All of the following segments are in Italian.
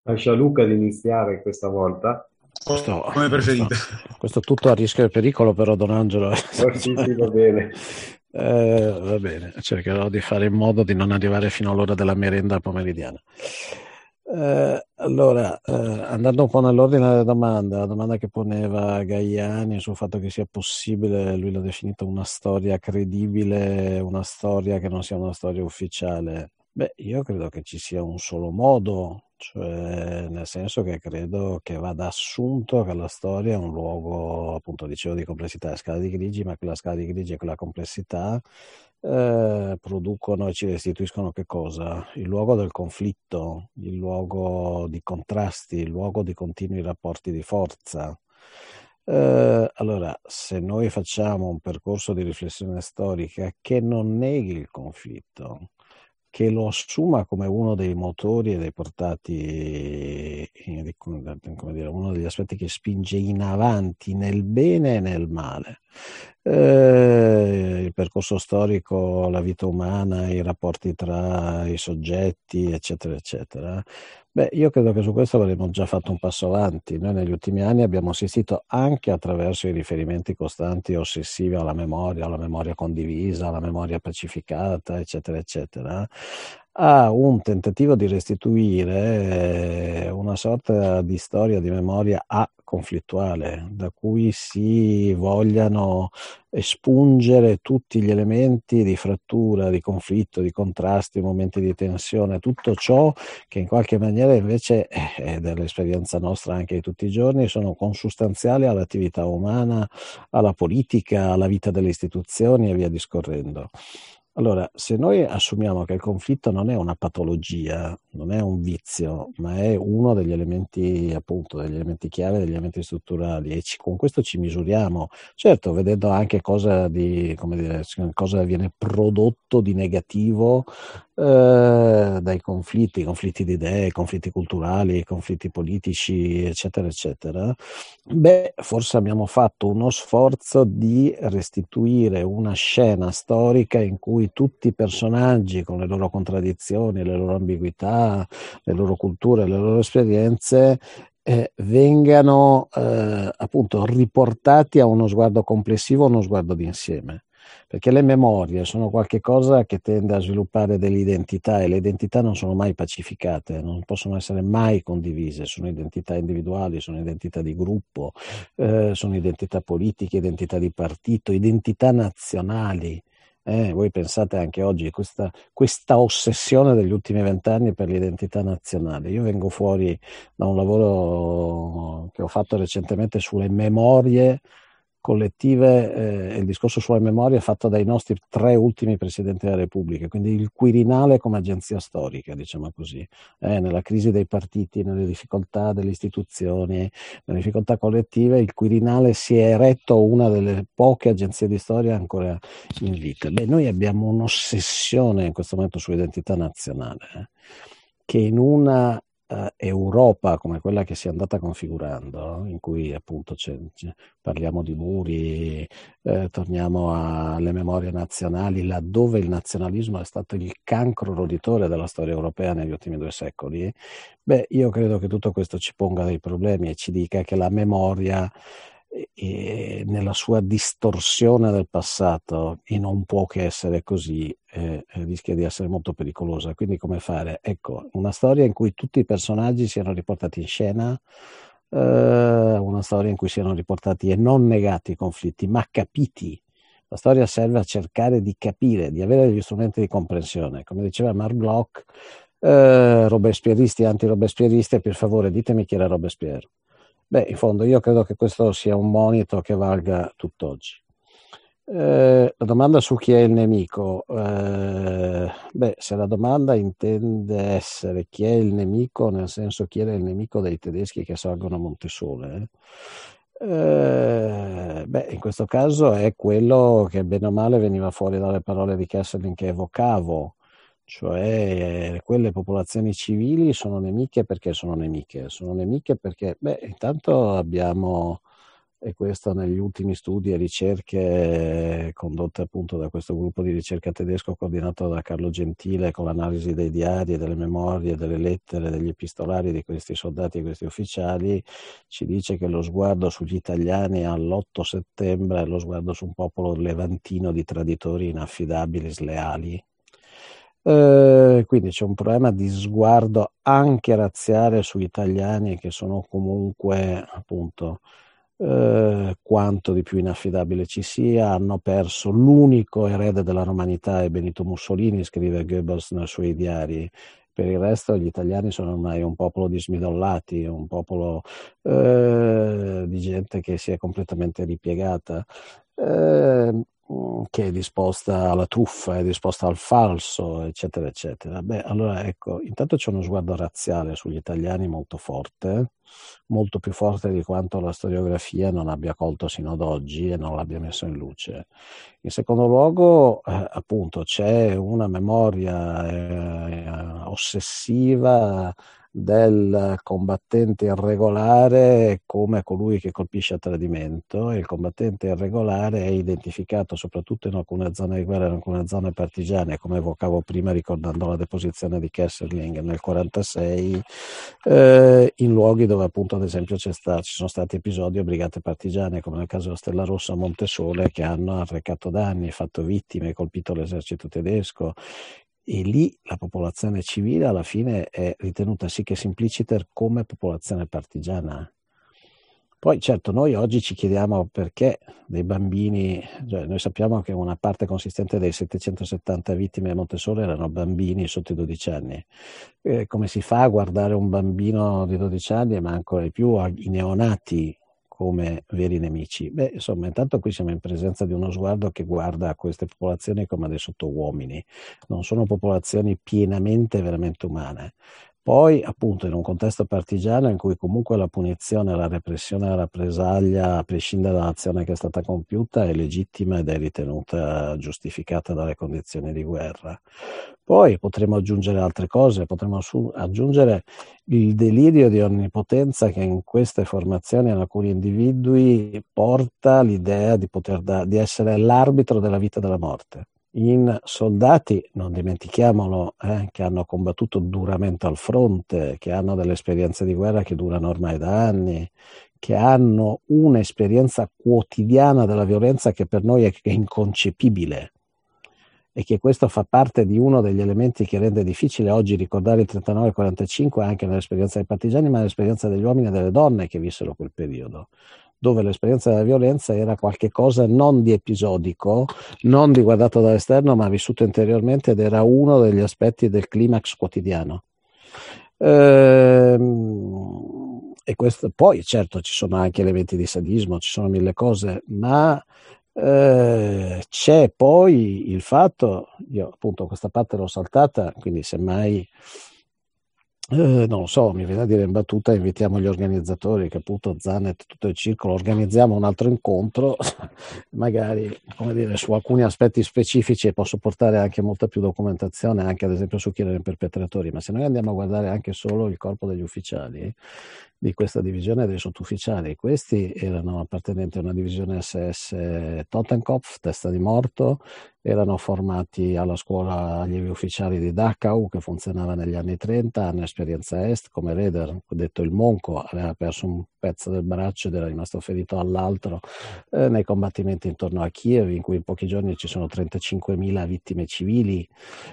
Lascia Luca di iniziare questa volta. Questo, Come questo, preferite. questo tutto a rischio e pericolo, però Don Angelo, Oh, sì, sì, va bene. va bene, cercherò di fare in modo di non arrivare fino all'ora della merenda pomeridiana. Allora, andando un po' nell'ordine delle domande, la domanda che poneva Gaiani sul fatto che sia possibile, lui l'ha definita una storia credibile, una storia che non sia una storia ufficiale. Beh, io credo che ci sia un solo modo, cioè nel senso che credo che vada assunto che la storia è un luogo, appunto, dicevo di complessità e scala di grigi, ma quella scala di grigi e quella complessità producono e ci restituiscono che cosa? Il luogo del conflitto, il luogo di contrasti, il luogo di continui rapporti di forza. Allora, se noi facciamo un percorso di riflessione storica che non neghi il conflitto, che lo assuma come uno dei motori e dei portati, come dire, uno degli aspetti che spinge in avanti nel bene e nel male. Il percorso storico, la vita umana, i rapporti tra i soggetti, eccetera, eccetera. Beh, io credo che su questo avremmo già fatto un passo avanti. Noi negli ultimi anni abbiamo assistito anche attraverso i riferimenti costanti e ossessivi alla memoria condivisa, alla memoria pacificata, eccetera, eccetera, a un tentativo di restituire una sorta di storia di memoria conflittuale, da cui si vogliano espungere tutti gli elementi di frattura, di conflitto, di contrasti, momenti di tensione, tutto ciò che in qualche maniera invece dell'esperienza nostra anche di tutti i giorni sono consustanziali all'attività umana, alla politica, alla vita delle istituzioni e via discorrendo. Allora, se noi assumiamo che il conflitto non è una patologia, non è un vizio, ma è uno degli elementi, appunto, degli elementi chiave, degli elementi strutturali, e con questo ci misuriamo, certo, vedendo anche come dire, cosa viene prodotto di negativo dai conflitti di idee, conflitti culturali, conflitti politici, eccetera, eccetera. Beh, forse abbiamo fatto uno sforzo di restituire una scena storica in cui tutti i personaggi, con le loro contraddizioni, le loro ambiguità, le loro culture, le loro esperienze, vengano appunto riportati a uno sguardo complessivo, a uno sguardo d'insieme. Perché le memorie sono qualcosa che tende a sviluppare delle identità e le identità non sono mai pacificate, non possono essere mai condivise, sono identità individuali, sono identità di gruppo, sono identità politiche, identità di partito, identità nazionali. Voi pensate anche oggi a questa ossessione degli ultimi 20 anni per l'identità nazionale. Io vengo fuori da un lavoro che ho fatto recentemente sulle memorie collettive, il discorso sulla memoria è fatto dai nostri 3 ultimi presidenti della Repubblica, quindi il Quirinale come agenzia storica, diciamo così, nella crisi dei partiti, nelle difficoltà delle istituzioni, nelle difficoltà collettive, il Quirinale si è eretto una delle poche agenzie di storia ancora in vita. Beh, noi abbiamo un'ossessione in questo momento sull'identità nazionale, che in una Europa come quella che si è andata configurando, in cui appunto parliamo di muri, torniamo alle memorie nazionali, laddove il nazionalismo è stato il cancro roditore della storia europea negli ultimi 2 secoli, beh, io credo che tutto questo ci ponga dei problemi e ci dica che la memoria, nella sua distorsione del passato, e non può che essere così, rischia di essere molto pericolosa. Quindi come fare? Ecco, una storia in cui tutti i personaggi siano riportati in scena, una storia in cui siano riportati e non negati i conflitti, ma capiti. La storia serve a cercare di capire, di avere degli strumenti di comprensione. Come diceva Marc Bloch, robespierristi e anti-robespierristi, per favore ditemi chi era Robespierre. Beh, in fondo io credo che questo sia un monito che valga tutt'oggi. La domanda su chi è il nemico, beh, se la domanda intende essere chi è il nemico, nel senso chi era il nemico dei tedeschi che salgono a Montesole, beh, in questo caso è quello che bene o male veniva fuori dalle parole di Kesselring che evocavo, cioè quelle popolazioni civili sono nemiche perché sono nemiche, beh, intanto abbiamo e questo negli ultimi studi e ricerche condotte appunto da questo gruppo di ricerca tedesco coordinato da Carlo Gentile, con l'analisi dei diari, delle memorie, delle lettere, degli epistolari di questi soldati e questi ufficiali, ci dice che lo sguardo sugli italiani all'8 settembre è lo sguardo su un popolo levantino di traditori inaffidabili, sleali. Quindi c'è un problema di sguardo anche razziale sugli italiani, che sono comunque appunto quanto di più inaffidabile ci sia. Hanno perso l'unico erede della romanità, è Benito Mussolini, scrive Goebbels nei suoi diari. Per il resto gli italiani sono ormai un popolo di smidollati, un popolo di gente che si è completamente ripiegata, che è disposta alla truffa, è disposta al falso, eccetera, eccetera. Beh, allora ecco, intanto c'è uno sguardo razziale sugli italiani molto forte, molto più forte di quanto la storiografia non abbia colto sino ad oggi e non l'abbia messo in luce. In secondo luogo, appunto, c'è una memoria ossessiva del combattente irregolare come colui che colpisce a tradimento, e il combattente irregolare è identificato soprattutto in alcune zone di guerra, in alcune zone partigiane, come evocavo prima ricordando la deposizione di Kesselring nel 1946, in luoghi dove appunto ad esempio ci sono stati episodi o brigate partigiane, come nel caso della Stella Rossa a Montesole, che hanno arrecato danni, fatto vittime, colpito l'esercito tedesco. E lì la popolazione civile alla fine è ritenuta sic e simpliciter come popolazione partigiana. Poi certo noi oggi ci chiediamo perché dei bambini, cioè noi sappiamo che una parte consistente dei 770 vittime a Montesole erano bambini sotto i 12 anni. Come si fa a guardare un bambino di 12 anni, ma ancora di più i neonati, come veri nemici? Beh, insomma, intanto qui siamo in presenza di uno sguardo che guarda a queste popolazioni come dei sottouomini, non sono popolazioni pienamente veramente umane. Poi, appunto, in un contesto partigiano in cui comunque la punizione, la repressione, la rappresaglia, a prescindere dall'azione che è stata compiuta, è legittima ed è ritenuta giustificata dalle condizioni di guerra. Poi potremo aggiungere altre cose, potremo aggiungere il delirio di onnipotenza che in queste formazioni in alcuni individui porta l'idea di di essere l'arbitro della vita e della morte. In soldati, non dimentichiamolo, che hanno combattuto duramente al fronte, che hanno delle esperienze di guerra che durano ormai da anni, che hanno un'esperienza quotidiana della violenza che per noi è inconcepibile, e che questo fa parte di uno degli elementi che rende difficile oggi ricordare il 39-45 anche nell'esperienza dei partigiani, ma nell'esperienza degli uomini e delle donne che vissero quel periodo, dove l'esperienza della violenza era qualcosa non di episodico, non di guardato dall'esterno, ma vissuto interiormente, ed era uno degli aspetti del climax quotidiano. E questo, poi certo ci sono anche elementi di sadismo, ci sono mille cose, ma c'è poi il fatto, io appunto questa parte l'ho saltata, quindi semmai non lo so, mi viene a dire in battuta, invitiamo gli organizzatori, che appunto Zanet, tutto il circolo, organizziamo un altro incontro, magari, come dire, su alcuni aspetti specifici, e posso portare anche molta più documentazione, anche ad esempio su chi erano i perpetratori, ma se noi andiamo a guardare anche solo il corpo degli ufficiali di questa divisione dei sottufficiali, questi erano appartenenti a una divisione SS Totenkopf, testa di morto, erano formati alla scuola allievi ufficiali di Dachau, che funzionava negli anni 30, hanno esperienza est, come Reder, detto il Monco, aveva perso un pezzo del braccio ed era rimasto ferito all'altro nei combattimenti intorno a Kiev, in cui in pochi giorni ci sono 35.000 vittime civili.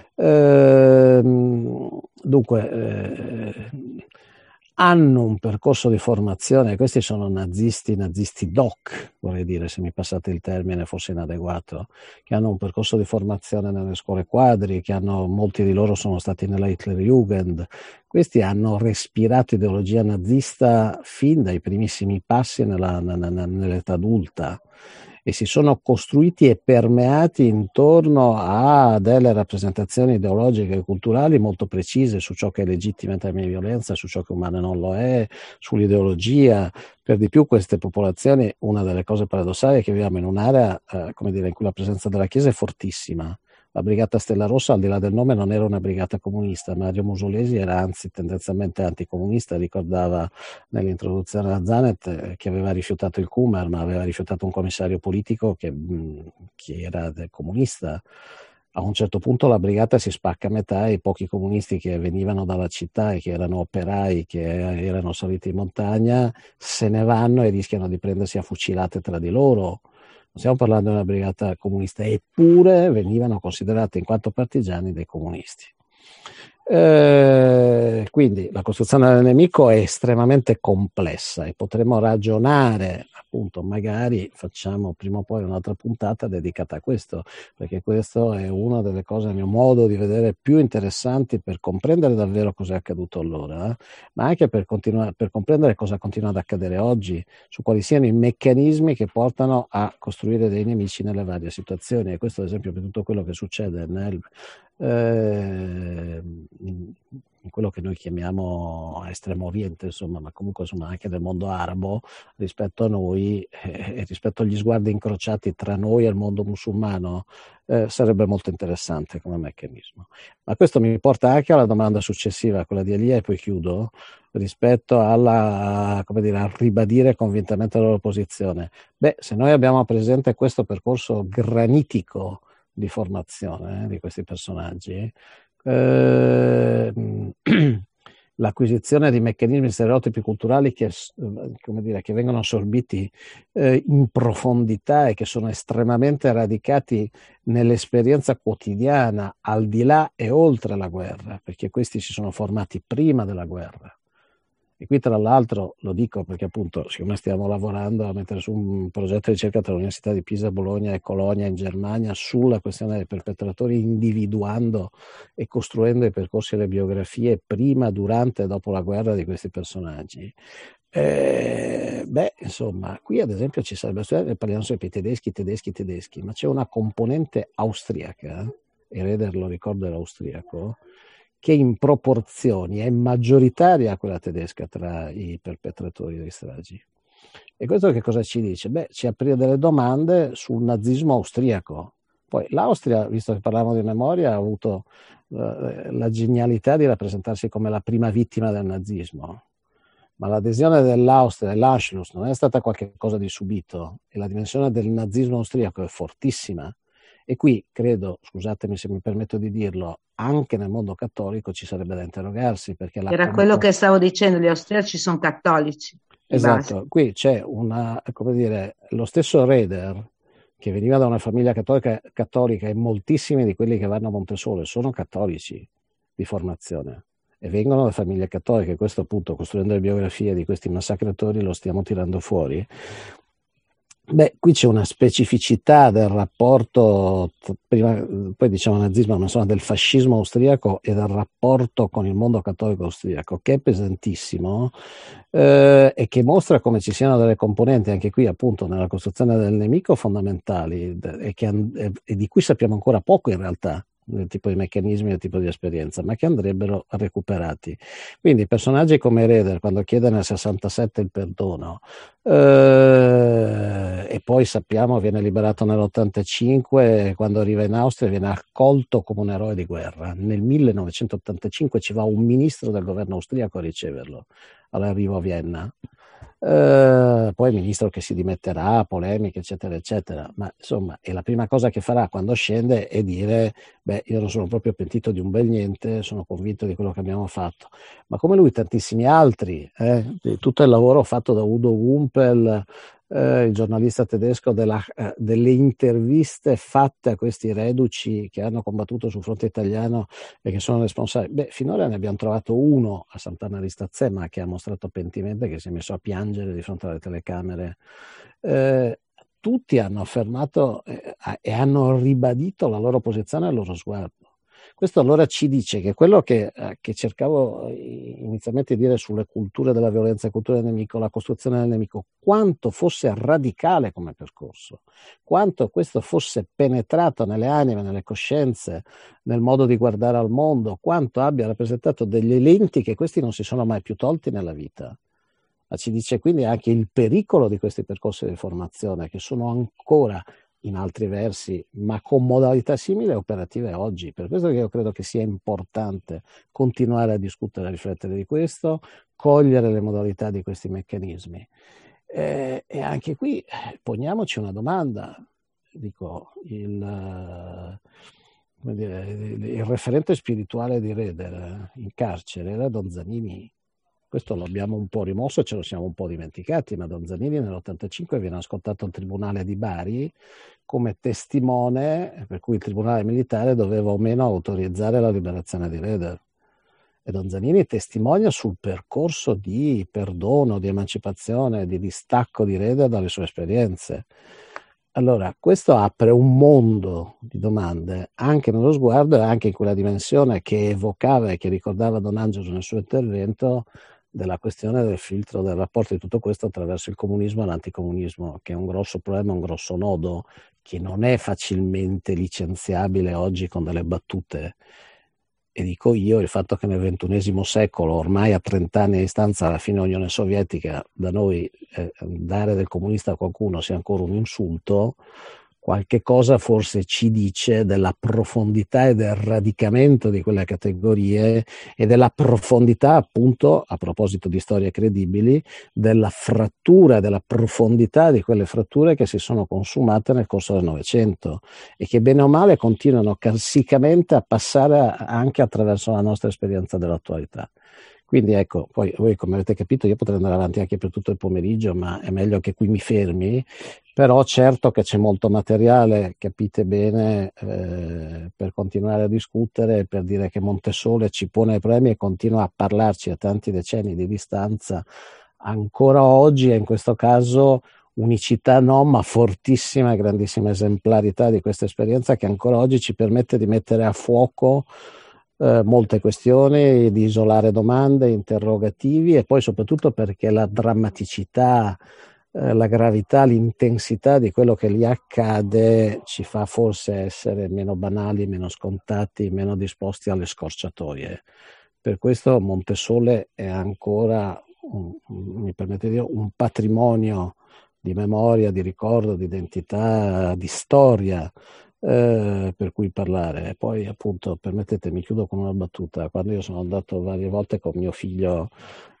Dunque, hanno un percorso di formazione, questi sono nazisti doc, vorrei dire, se mi passate il termine forse inadeguato, che hanno un percorso di formazione nelle scuole quadri, molti di loro sono stati nella Hitlerjugend, questi hanno respirato ideologia nazista fin dai primissimi passi nell'età adulta, e si sono costruiti e permeati intorno a delle rappresentazioni ideologiche e culturali molto precise su ciò che è legittimo in termini di violenza, su ciò che umano non lo è, sull'ideologia. Per di più queste popolazioni, una delle cose paradossali è che viviamo in un'area come dire, in cui la presenza della Chiesa è fortissima, La Brigata Stella Rossa, al di là del nome, non era una brigata comunista. Mario Musolesi era anzi tendenzialmente anticomunista, ricordava nell'introduzione a Zanet che aveva rifiutato il Kumar, ma aveva rifiutato un commissario politico che era comunista. A un certo punto la brigata si spacca a metà e i pochi comunisti che venivano dalla città e che erano operai, che erano saliti in montagna, se ne vanno e rischiano di prendersi a fucilate tra di loro. Non stiamo parlando di una brigata comunista, eppure venivano considerati in quanto partigiani dei comunisti. Quindi la costruzione del nemico è estremamente complessa e potremo ragionare, appunto, magari facciamo prima o poi un'altra puntata dedicata a questo, perché questo è una delle cose, a mio modo di vedere, più interessanti per comprendere davvero cosa è accaduto allora, ma anche per comprendere cosa continua ad accadere oggi, su quali siano i meccanismi che portano a costruire dei nemici nelle varie situazioni. E questo, ad esempio, per tutto quello che succede in quello che noi chiamiamo Estremo Oriente, insomma, ma comunque insomma anche nel mondo arabo, rispetto a noi e rispetto agli sguardi incrociati tra noi e il mondo musulmano, sarebbe molto interessante come meccanismo. Ma questo mi porta anche alla domanda successiva, quella di Elia, e poi chiudo, rispetto alla, come dire, a ribadire convintamente la loro posizione. Beh, se noi abbiamo presente questo percorso granitico di formazione di questi personaggi, l'acquisizione di meccanismi stereotipi culturali che, come dire, che vengono assorbiti in profondità e che sono estremamente radicati nell'esperienza quotidiana, al di là e oltre la guerra, perché questi si sono formati prima della guerra. E qui tra l'altro lo dico perché appunto siccome stiamo lavorando a mettere su un progetto di ricerca tra l'Università di Pisa, Bologna e Colonia in Germania sulla questione dei perpetratori, individuando e costruendo i percorsi e le biografie prima, durante e dopo la guerra di questi personaggi. Insomma, qui ad esempio ci sarebbe studiare, parliamo sempre di tedeschi, ma c'è una componente austriaca, e Reder, lo ricordo, era austriaco, che in proporzioni è maggioritaria a quella tedesca tra i perpetratori delle stragi. E questo che cosa ci dice? Beh, ci apre delle domande sul nazismo austriaco. Poi l'Austria, visto che parliamo di memoria, ha avuto la genialità di rappresentarsi come la prima vittima del nazismo. Ma l'adesione dell'Austria, l'Anschluss, non è stata qualcosa di subito, e la dimensione del nazismo austriaco è fortissima. E qui credo, scusatemi se mi permetto di dirlo, anche nel mondo cattolico ci sarebbe da interrogarsi, perché Era quello che stavo dicendo, gli austriaci sono cattolici. Esatto, qui c'è come dire, lo stesso Reder, che veniva da una famiglia cattolica, e moltissimi di quelli che vanno a Montesole sono cattolici di formazione e vengono da famiglie cattoliche. Questo appunto, costruendo le biografie di questi massacratori, lo stiamo tirando fuori. Beh, qui c'è una specificità del rapporto, poi diciamo nazismo, ma insomma del fascismo austriaco e del rapporto con il mondo cattolico austriaco, che è pesantissimo e che mostra come ci siano delle componenti anche qui appunto nella costruzione del nemico fondamentali e di cui sappiamo ancora poco in realtà, del tipo di meccanismi, del tipo di esperienza, ma che andrebbero recuperati. Quindi personaggi come Reder, quando chiede nel 67 il perdono, e poi sappiamo viene liberato nell'85, quando arriva in Austria viene accolto come un eroe di guerra. Nel 1985 ci va un ministro del governo austriaco a riceverlo all'arrivo a Vienna. Poi il ministro che si dimetterà, polemiche eccetera eccetera, ma insomma è la prima cosa che farà quando scende è dire: beh, io non sono proprio pentito di un bel niente, sono convinto di quello che abbiamo fatto. Ma come lui tantissimi altri, di tutto il lavoro fatto da Udo Gumpel, il giornalista tedesco, delle interviste fatte a questi reduci che hanno combattuto sul fronte italiano e che sono responsabili. Beh, finora ne abbiamo trovato uno a Sant'Anna di Stazzema che ha mostrato pentimento, che si è messo a piangere di fronte alle telecamere. Tutti hanno affermato e hanno ribadito la loro posizione e il loro sguardo. Questo allora ci dice che quello che cercavo inizialmente di dire sulle culture della violenza e culture del nemico, la costruzione del nemico, quanto fosse radicale come percorso, quanto questo fosse penetrato nelle anime, nelle coscienze, nel modo di guardare al mondo, quanto abbia rappresentato degli lenti che questi non si sono mai più tolti nella vita. Ma ci dice quindi anche il pericolo di questi percorsi di formazione, che sono ancora in altri versi, ma con modalità simili e operative oggi. Per questo che io credo che sia importante continuare a discutere, a riflettere di questo, cogliere le modalità di questi meccanismi. E anche qui poniamoci una domanda. Dico, come dire, il referente spirituale di Reder in carcere era Don Zanini. Questo lo abbiamo un po' rimosso e ce lo siamo un po' dimenticati, ma Don Zanini nell'85 viene ascoltato al Tribunale di Bari come testimone, per cui il Tribunale militare doveva o meno autorizzare la liberazione di Reder. E Don Zanini testimonia sul percorso di perdono, di emancipazione, di distacco di Reder dalle sue esperienze. Allora, questo apre un mondo di domande anche nello sguardo e anche in quella dimensione che evocava e che ricordava Don Angelo nel suo intervento della questione del filtro del rapporto di tutto questo attraverso il comunismo e l'anticomunismo, che è un grosso problema, un grosso nodo che non è facilmente licenziabile oggi con delle battute. E dico io, il fatto che nel XXI secolo, ormai a 30 anni a distanza dalla fine dell'Unione Sovietica, da noi dare del comunista a qualcuno sia ancora un insulto, qualche cosa forse ci dice della profondità e del radicamento di quelle categorie e della profondità, appunto, a proposito di storie credibili, della frattura, della profondità di quelle fratture che si sono consumate nel corso del Novecento e che bene o male continuano carsicamente a passare anche attraverso la nostra esperienza dell'attualità. Quindi ecco, poi voi come avete capito io potrei andare avanti anche per tutto il pomeriggio, ma è meglio che qui mi fermi, però certo che c'è molto materiale, capite bene, per continuare a discutere, per dire che Montesole ci pone problemi e continua a parlarci a tanti decenni di distanza, ancora oggi e in questo caso unicità no, ma fortissima e grandissima esemplarità di questa esperienza che ancora oggi ci permette di mettere a fuoco molte questioni, di isolare domande, interrogativi e poi soprattutto perché la drammaticità, la gravità, l'intensità di quello che lì accade ci fa forse essere meno banali, meno scontati, meno disposti alle scorciatoie. Per questo Montesole è ancora, mi permette di dire, un patrimonio di memoria, di ricordo, di identità, di storia per cui parlare. E poi appunto, permettetemi, chiudo con una battuta. Quando io sono andato varie volte con mio figlio,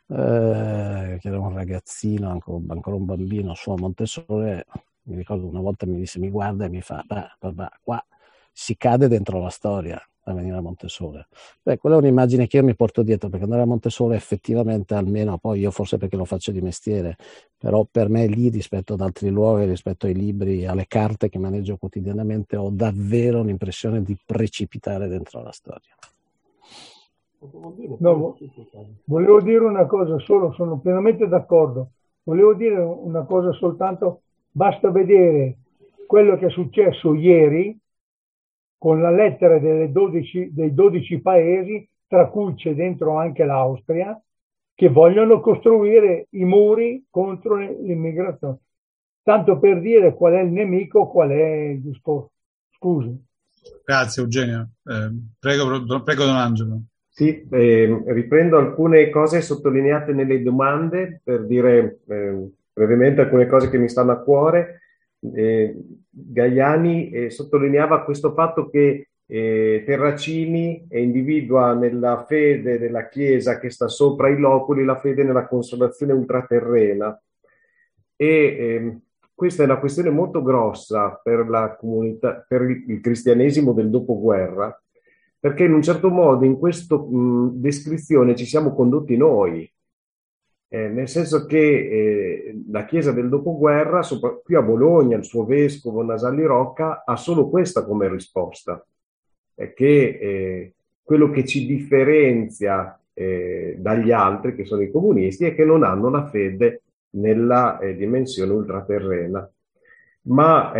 che era un ragazzino, ancora un bambino, su a Montesole, mi ricordo una volta mi disse, mi guarda e mi fa, qua si cade dentro la storia a venire a Montesole. Beh, quella è un'immagine che io mi porto dietro, perché andare a Montesole effettivamente, almeno poi io forse perché lo faccio di mestiere, però per me lì rispetto ad altri luoghi, rispetto ai libri, alle carte che maneggio quotidianamente, ho davvero l'impressione di precipitare dentro la storia. No, volevo dire una cosa solo, sono pienamente d'accordo. Volevo dire una cosa soltanto, basta vedere quello che è successo ieri con la lettera dei 12 paesi, tra cui c'è dentro anche l'Austria, che vogliono costruire i muri contro l'immigrazione. Tanto per dire qual è il nemico, qual è il discorso. Scusi. Grazie Eugenio. Prego Don Angelo. Sì, riprendo alcune cose sottolineate nelle domande per dire brevemente alcune cose che mi stanno a cuore. Gaiani sottolineava questo fatto che Terracini individua nella fede della Chiesa che sta sopra i loculi la fede nella consolazione ultraterrena e questa è una questione molto grossa per la comunità, per il cristianesimo del dopoguerra, perché in un certo modo in questa descrizione ci siamo condotti noi. Nel senso che la Chiesa del dopoguerra, qui a Bologna, il suo vescovo Nasalli Rocca ha solo questa come risposta, che quello che ci differenzia dagli altri, che sono i comunisti, è che non hanno la fede nella dimensione ultraterrena. Ma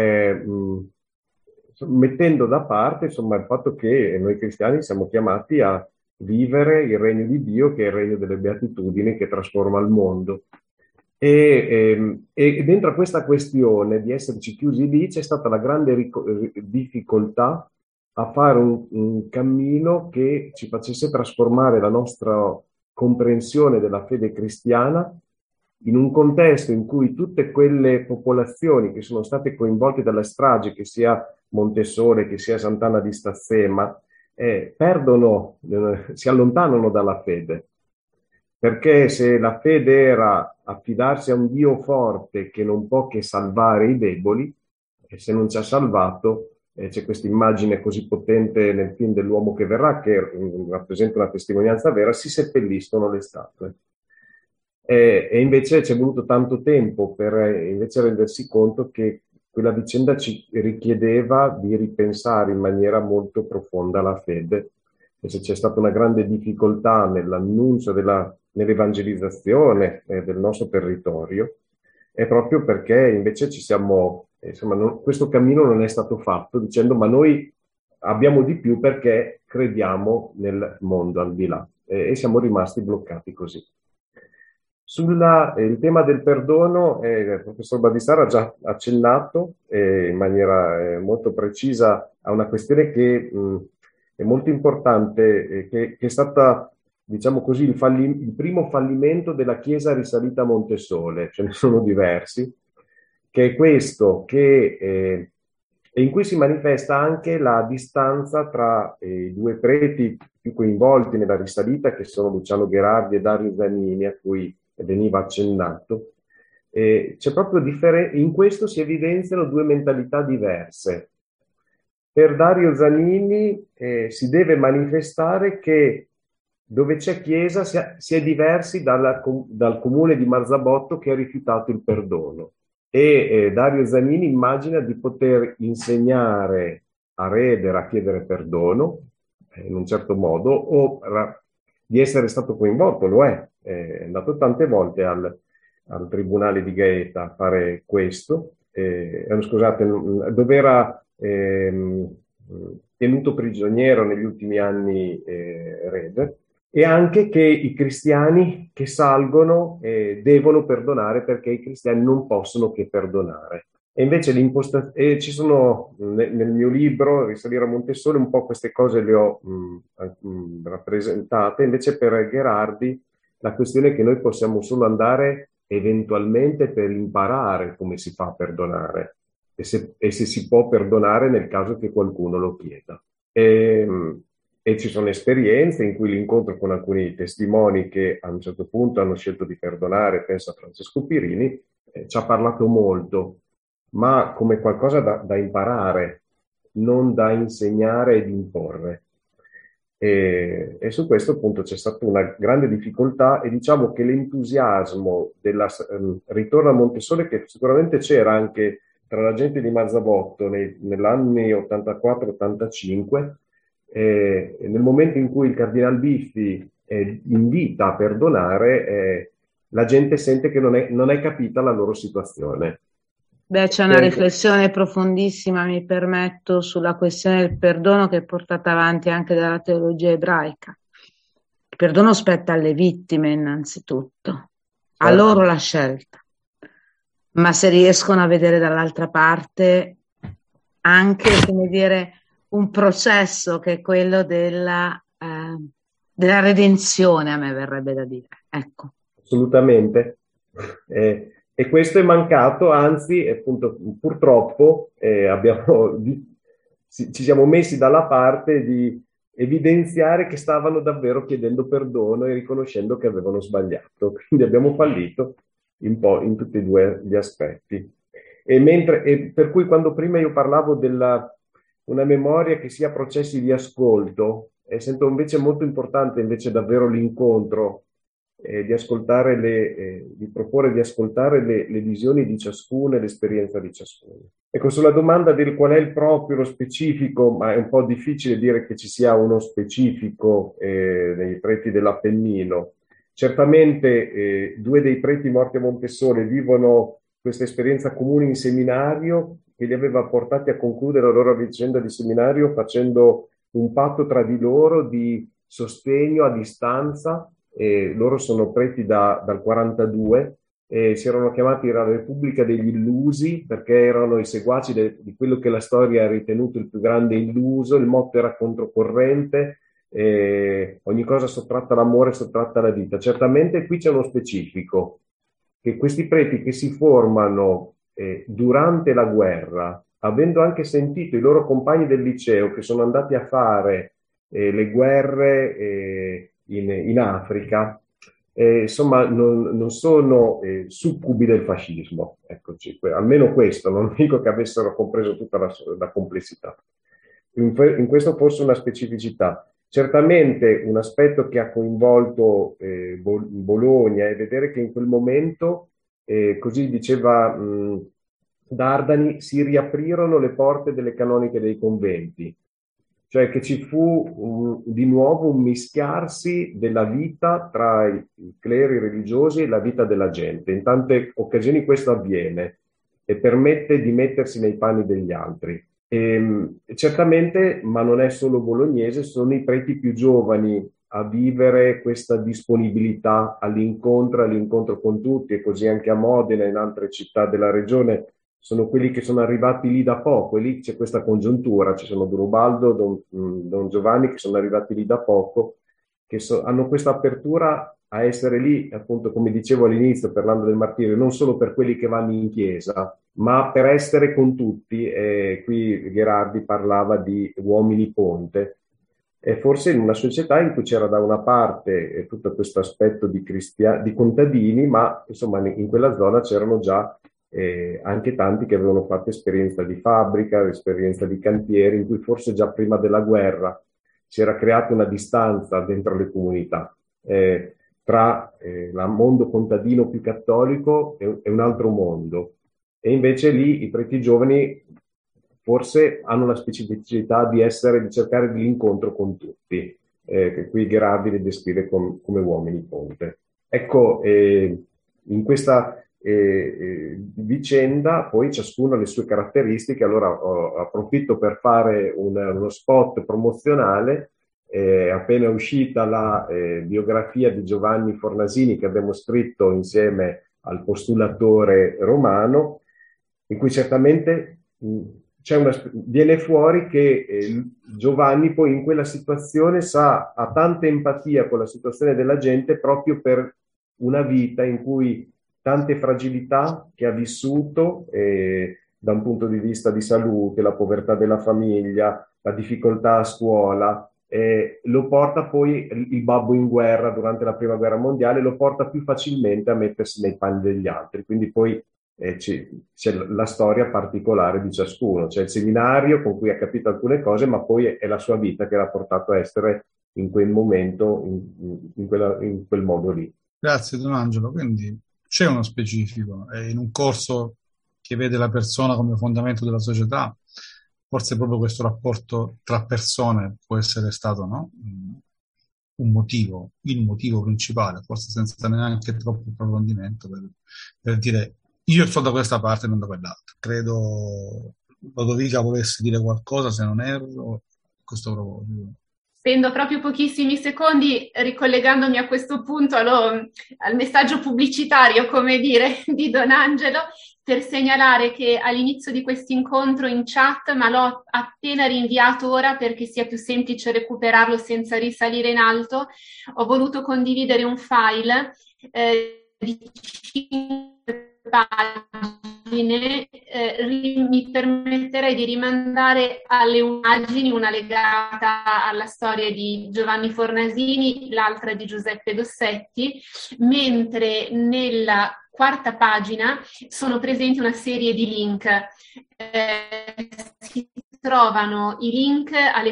mettendo da parte insomma il fatto che noi cristiani siamo chiamati a vivere il regno di Dio, che è il regno delle beatitudini che trasforma il mondo. E dentro a questa questione di esserci chiusi lì c'è stata la grande difficoltà a fare un cammino che ci facesse trasformare la nostra comprensione della fede cristiana in un contesto in cui tutte quelle popolazioni che sono state coinvolte dalla strage, che sia Montesole, che sia Sant'Anna di Stazzema, si allontanano dalla fede. Perché se la fede era affidarsi a un Dio forte che non può che salvare i deboli, e se non ci ha salvato, c'è questa immagine così potente nel film dell'uomo che verrà, che rappresenta una testimonianza vera, si seppelliscono le statue. E invece ci è voluto tanto tempo per invece rendersi conto che quella vicenda ci richiedeva di ripensare in maniera molto profonda la fede. E se c'è stata una grande difficoltà nell'annuncio, nell'evangelizzazione del nostro territorio, è proprio perché invece ci siamo, insomma, questo cammino non è stato fatto dicendo ma noi abbiamo di più perché crediamo nel mondo al di là, e siamo rimasti bloccati così. Il tema del perdono, il professor Baldissara ha già accennato in maniera molto precisa a una questione che è molto importante, che è stata, diciamo così, il primo fallimento della Chiesa risalita a Montesole, ce ne sono diversi, che è questo, e in cui si manifesta anche la distanza tra i due preti più coinvolti nella risalita, che sono Luciano Gherardi e Dario Zanini, a cui veniva accennato. C'è proprio in questo si evidenziano due mentalità diverse. Per Dario Zanini si deve manifestare che dove c'è Chiesa si è diversi dal comune di Marzabotto che ha rifiutato il perdono. Dario Zanini immagina di poter insegnare a redere a chiedere perdono in un certo modo, o di essere stato coinvolto, lo è andato tante volte al tribunale di Gaeta a fare questo, scusate, dove era tenuto prigioniero negli ultimi anni Rede, e anche che i cristiani che salgono devono perdonare perché i cristiani non possono che perdonare. E invece ci sono nel mio libro, Risalire a Montesole, un po' queste cose le ho rappresentate. Invece per Gherardi la questione è che noi possiamo solo andare eventualmente per imparare come si fa a perdonare e se si può perdonare nel caso che qualcuno lo chieda. E ci sono esperienze in cui l'incontro con alcuni testimoni che a un certo punto hanno scelto di perdonare, penso a Francesco Pirini, ci ha parlato molto, ma come qualcosa da imparare, non da insegnare ed imporre. E su questo appunto c'è stata una grande difficoltà, e diciamo che l'entusiasmo del ritorno a Montesole, che sicuramente c'era anche tra la gente di Marzabotto nell'anni 84-85, nel momento in cui il Cardinal Biffi invita a perdonare, la gente sente che non è capita la loro situazione. Beh, c'è una riflessione profondissima, mi permetto, sulla questione del perdono che è portata avanti anche dalla teologia ebraica. Il perdono spetta alle vittime innanzitutto, a loro la scelta, ma se riescono a vedere dall'altra parte anche, come dire, un processo che è quello della redenzione, a me verrebbe da dire. Ecco. Assolutamente. E questo è mancato, anzi, appunto, purtroppo ci siamo messi dalla parte di evidenziare che stavano davvero chiedendo perdono e riconoscendo che avevano sbagliato. Quindi abbiamo fallito un po' in tutti e due gli aspetti. E per cui quando prima io parlavo una memoria che sia processi di ascolto, sento invece molto importante invece davvero l'incontro, di ascoltare di proporre di ascoltare le visioni di ciascuno e l'esperienza di ciascuno. Ecco, sulla domanda del qual è il proprio, lo specifico, ma è un po' difficile dire che ci sia uno specifico nei preti dell'Appennino. Certamente due dei preti morti a Montesole vivono questa esperienza comune in seminario che li aveva portati a concludere la loro vicenda di seminario facendo un patto tra di loro di sostegno a distanza. Loro sono preti dal 42, si erano chiamati la Repubblica degli Illusi perché erano i seguaci di quello che la storia ha ritenuto il più grande illuso. Il motto era controcorrente, ogni cosa sottratta all'amore, sottratta alla vita. Certamente qui c'è uno specifico, che questi preti che si formano durante la guerra, avendo anche sentito i loro compagni del liceo che sono andati a fare le guerre in Africa, insomma, non sono succubi del fascismo. Eccoci, almeno questo, non dico che avessero compreso tutta la complessità. In questo forse una specificità. Certamente un aspetto che ha coinvolto Bologna è vedere che in quel momento, così diceva Dardani, si riaprirono le porte delle canoniche dei conventi, cioè che ci fu di nuovo un mischiarsi della vita tra i cleri religiosi e la vita della gente. In tante occasioni questo avviene e permette di mettersi nei panni degli altri. Certamente, ma non è solo bolognese, sono i preti più giovani a vivere questa disponibilità all'incontro con tutti, e così anche a Modena e in altre città della regione sono quelli che sono arrivati lì da poco, e lì c'è questa congiuntura, ci sono Don Ubaldo, Don Giovanni che sono arrivati lì da poco, che hanno questa apertura a essere lì, appunto, come dicevo all'inizio, parlando del martirio, non solo per quelli che vanno in chiesa, ma per essere con tutti. Qui Gherardi parlava di uomini ponte, e forse in una società in cui c'era da una parte tutto questo aspetto di contadini, ma insomma in quella zona c'erano già anche tanti che avevano fatto esperienza di fabbrica, esperienza di cantieri, in cui forse già prima della guerra si era creata una distanza dentro le comunità tra il mondo contadino più cattolico e un altro mondo. E invece lì i preti giovani forse hanno la specificità di cercare l'incontro con tutti, che qui Gherardi li descrive come uomini ponte. Ecco, in questa vicenda poi ciascuno ha le sue caratteristiche. Allora approfitto per fare uno spot promozionale. Appena uscita la biografia di Giovanni Fornasini, che abbiamo scritto insieme al postulatore romano, in cui certamente viene fuori che Giovanni poi in quella situazione ha tanta empatia con la situazione della gente, proprio per una vita in cui tante fragilità che ha vissuto da un punto di vista di salute, la povertà della famiglia, la difficoltà a scuola, lo porta poi il babbo in guerra durante la prima guerra mondiale, lo porta più facilmente a mettersi nei panni degli altri. Quindi poi c'è la storia particolare di ciascuno, c'è il seminario con cui ha capito alcune cose, ma poi è la sua vita che l'ha portato a essere in quel momento, in quel modo lì. Grazie Don Angelo. Quindi c'è uno specifico, in un corso che vede la persona come fondamento della società, forse proprio questo rapporto tra persone può essere stato, no? Il motivo principale, forse senza neanche troppo approfondimento, per dire io sto da questa parte e non da quell'altra. Credo Lodovica volesse dire qualcosa, se non erro, questo proposito. Spendo proprio pochissimi secondi ricollegandomi a questo punto al messaggio pubblicitario, come dire, di Don Angelo, per segnalare che all'inizio di questo incontro in chat, ma l'ho appena rinviato ora perché sia più semplice recuperarlo senza risalire in alto, ho voluto condividere un file di 5 pagine. Mi permetterei di rimandare alle immagini, una legata alla storia di Giovanni Fornasini, l'altra di Giuseppe Dossetti, mentre nella 4ª pagina sono presenti una serie di link. Si trovano i link alle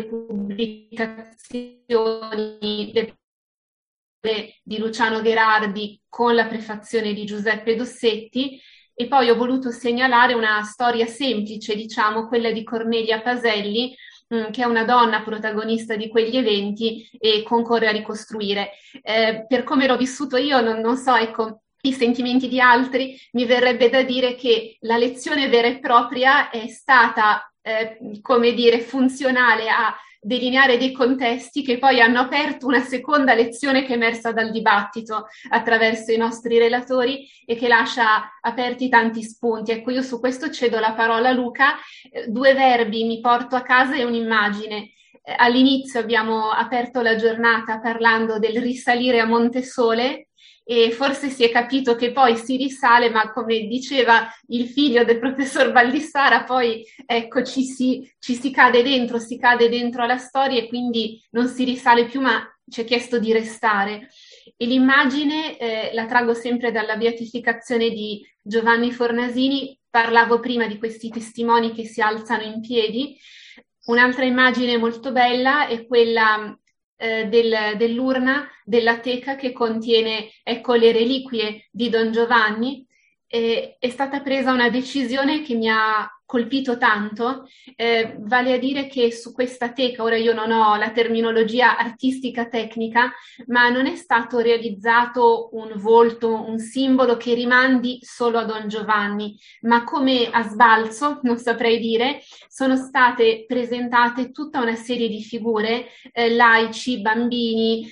pubblicazioni di Luciano Gherardi con la prefazione di Giuseppe Dossetti, e poi ho voluto segnalare una storia semplice, diciamo, quella di Cornelia Paselli, che è una donna protagonista di quegli eventi e concorre a ricostruire. Per come l'ho vissuto io, non so, ecco, i sentimenti di altri, mi verrebbe da dire che la lezione vera e propria è stata, come dire, funzionale a delineare dei contesti che poi hanno aperto una seconda lezione che è emersa dal dibattito attraverso i nostri relatori e che lascia aperti tanti spunti. Ecco, io su questo cedo la parola a Luca. 2 verbi mi porto a casa e un'immagine. All'inizio abbiamo aperto la giornata parlando del risalire a Monte Sole, e forse si è capito che poi si risale, ma come diceva il figlio del professor Baldissara, poi ecco ci si cade dentro, si cade dentro alla storia e quindi non si risale più, ma ci è chiesto di restare. E l'immagine la traggo sempre dalla beatificazione di Giovanni Fornasini. Parlavo prima di questi testimoni che si alzano in piedi. Un'altra immagine molto bella è quella dell'urna della teca che contiene, ecco, le reliquie di Don Giovanni. È stata presa una decisione che mi ha colpito tanto, vale a dire che su questa teca, ora io non ho la terminologia artistica tecnica, ma non è stato realizzato un volto, un simbolo che rimandi solo a Don Giovanni, ma come a sbalzo, non saprei dire, sono state presentate tutta una serie di figure, laici, bambini,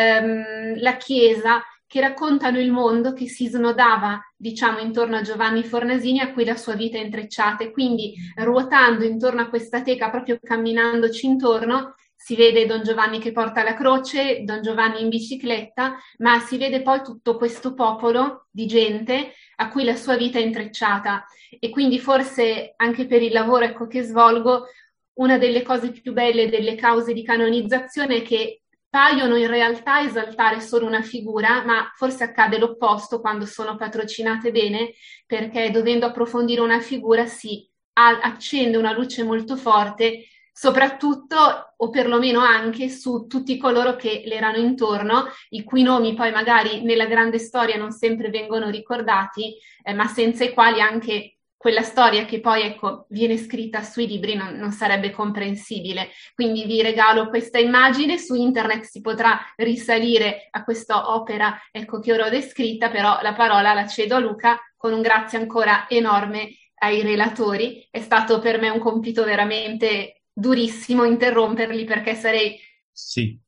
la Chiesa, che raccontano il mondo che si snodava, diciamo, intorno a Giovanni Fornasini, a cui la sua vita è intrecciata. E quindi, ruotando intorno a questa teca, proprio camminandoci intorno, si vede Don Giovanni che porta la croce, Don Giovanni in bicicletta, ma si vede poi tutto questo popolo di gente a cui la sua vita è intrecciata. E quindi forse anche per il lavoro, ecco, che svolgo, una delle cose più belle delle cause di canonizzazione è che paiono in realtà esaltare solo una figura, ma forse accade l'opposto quando sono patrocinate bene, perché dovendo approfondire una figura si accende una luce molto forte, soprattutto o perlomeno anche su tutti coloro che le erano intorno, i cui nomi poi magari nella grande storia non sempre vengono ricordati, ma senza i quali anche quella storia che poi, ecco, viene scritta sui libri non sarebbe comprensibile. Quindi vi regalo questa immagine, su internet si potrà risalire a questa opera, ecco, che ora ho descritta, però la parola la cedo a Luca con un grazie ancora enorme ai relatori. È stato per me un compito veramente durissimo interromperli, perché sarei... Sì,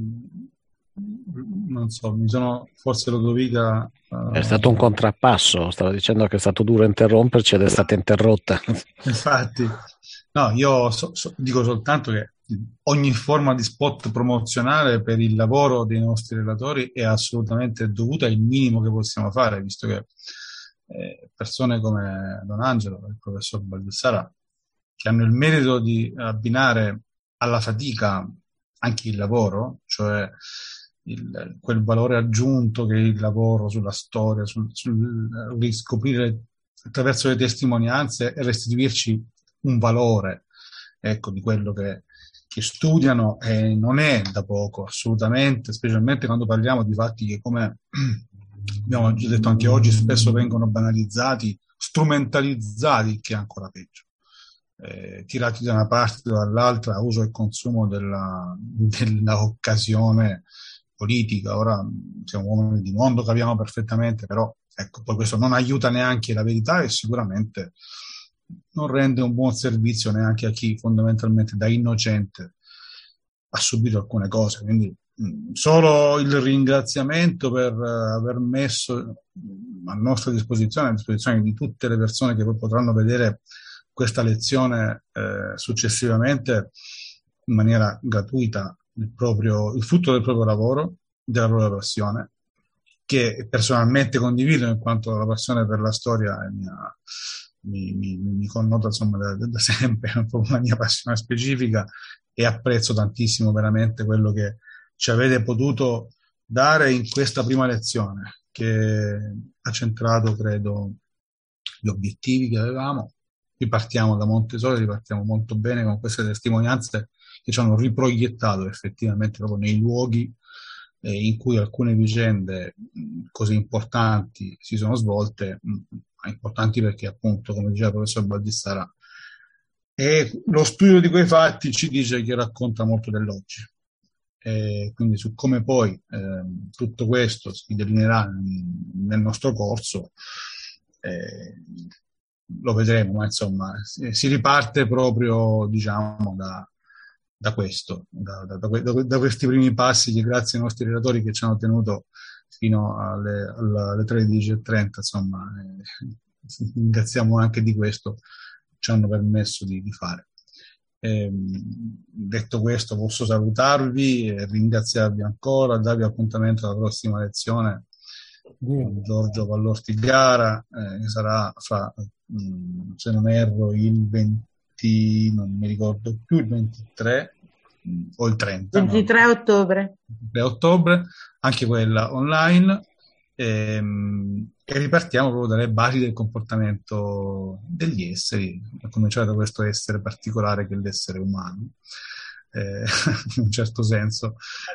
non so, mi sono forse Lodovica... È stato un contrappasso, stavo dicendo che è stato duro interromperci ed è stata interrotta. Infatti, no, io dico soltanto che ogni forma di spot promozionale per il lavoro dei nostri relatori è assolutamente dovuta, è il minimo che possiamo fare, visto che persone come Don Angelo e il professor Baldissara, che hanno il merito di abbinare alla fatica anche il lavoro, cioè quel valore aggiunto che è il lavoro sulla storia, sul riscoprire attraverso le testimonianze e restituirci un valore, ecco, di quello che studiano, e non è da poco, assolutamente, specialmente quando parliamo di fatti che, come abbiamo già detto anche oggi, spesso vengono banalizzati, strumentalizzati, che è ancora peggio. Tirati da una parte o dall'altra a uso e consumo dell'occasione politica. Ora siamo uomini di mondo, capiamo perfettamente, però ecco, poi questo non aiuta neanche la verità e sicuramente non rende un buon servizio neanche a chi fondamentalmente da innocente ha subito alcune cose. Quindi solo il ringraziamento per aver messo a nostra disposizione, a disposizione di tutte le persone che poi potranno vedere questa lezione successivamente in maniera gratuita, il frutto del proprio lavoro, della propria passione, che personalmente condivido, in quanto la passione per la storia mi connota, insomma, da sempre, è proprio una mia passione specifica, e apprezzo tantissimo veramente quello che ci avete potuto dare in questa prima lezione, che ha centrato, credo, gli obiettivi che avevamo. Ripartiamo da Montesole, ripartiamo molto bene con queste testimonianze che ci hanno riproiettato effettivamente proprio nei luoghi in cui alcune vicende così importanti si sono svolte, importanti perché, appunto, come diceva il professor Baldissara, e lo studio di quei fatti ci dice che racconta molto dell'oggi. Quindi su come poi tutto questo si delineerà nel nostro corso lo vedremo, ma insomma si riparte proprio, diciamo, da questo, da questi primi passi che, grazie ai nostri relatori che ci hanno tenuto fino alle 13:30, insomma, ringraziamo anche di questo, ci hanno permesso di fare. Detto questo, posso salutarvi e ringraziarvi ancora, darvi appuntamento alla prossima lezione Dimmi. Giorgio Vallortigara, che sarà fra, se non erro, il 20, non mi ricordo più, il 23 o il 30, 23 ottobre. 23 ottobre, anche quella online, e ripartiamo proprio dalle basi del comportamento degli esseri, a cominciare da questo essere particolare che è l'essere umano, in un certo senso.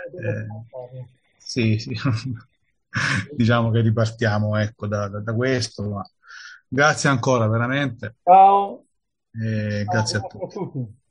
Sì, sì. Diciamo che ripartiamo, ecco, da questo, ma grazie ancora veramente, Ciao. grazie a Ciao a tutti. tutti.